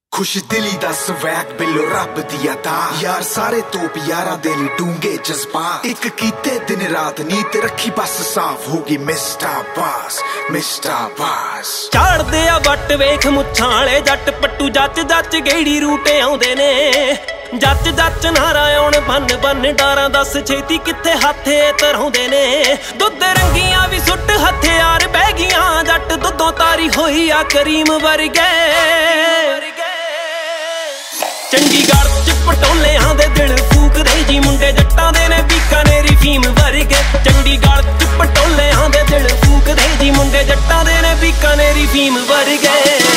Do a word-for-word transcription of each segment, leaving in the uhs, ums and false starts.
खुश दिली दा स्वैग बिलो रब दी अता यार सारे तोप यारा दे लई डूंगे जज्बा एक कीते दिन रात नीत रखी बस साफ होगी मिस्टर बास मिस्टर बास झाड़दे आ वट वेख मुच्छां वाले जट पट्टू जच जच गेड़ी रूटे आउंदे ने जच जच नारा आउण बन बन डारां दस छेती कित्थे हाथे तराउंदे ने दुध रंगियां भी सुट हथियार बह गियां जट दुधों तारी होई आ करीम वर्गे चंडीगढ़ च पटोलियां दे दिल फूकदे जी मुंडे जट्टां दे ने बीकानेरी फीम वर्गे चंडीगढ़ च पटोलियां दे दिल फूकदे जी मुंडे जट्टां दे ने बीकानेरी फीम वर्गे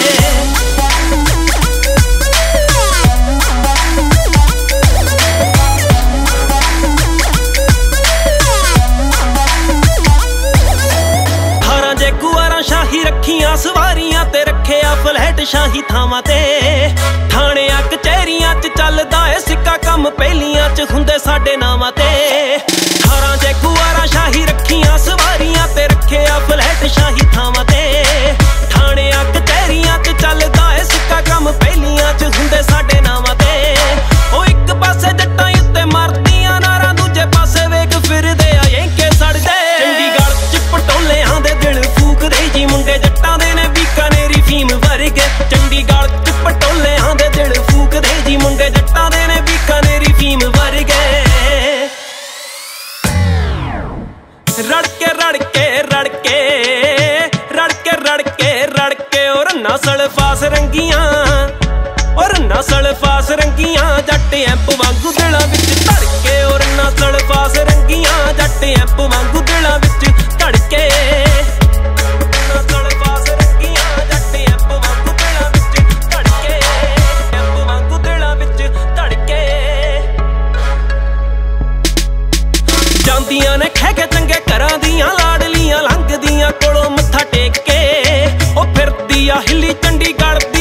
शाही रखियां सवारियां ते रखे आ फ्लैट शाही थावां ते थाणियां कचहरियां च चलदा ए सिक्का कम पहलियां च हुंदे साडे नावां ते थारां जे कुआरा शाही रखियां सवारियां ते रखे आ फ्लैट शाही थावां ते थाणियां कचहरियां च चलदा ए सिक्का कम पहलियां च हुंदे साडे नावां ते ओ इक पासे जट्टां उत्ते मरदियां नारां दूजे पासे वेख फिरदे आ येंके सड़दे चंडीगढ़ च पटोलियां दे दिल जी मुंडे जट्टां दे ने बीकानेरी फीम वर्गे चंडीगढ़ च पटोलियां दे दिल फूकदे जी मुंडे जट्टां दे ने बीकानेरी फीम वर्गे रड़के रड़के रड़के रड़के रड़के रड़के और नस्ल फास रंगियां और नस्ल फास रंगियां जट ऐंप वांगू दिलां विच धड़के और नस्ल फास रंगियां जट ऐंप वांगू दिलां विच धड़के ਜਾਂਦੀਆਂ ਨੇ ਖਹਿ ਕੇ ਚੰਗੇ ਘਰਾਂ ਦੀਆਂ ਲਾਡਲੀਆਂ ਲੰਘਦੀਆਂ ਕੋਲੋਂ ਮੱਥਾ ਟੇਕ ਕੇ ਉਹ ਫਿਰਦੀ ਆ ਹਿੱਲੀ ਚੰਡੀਗੜ੍ਹ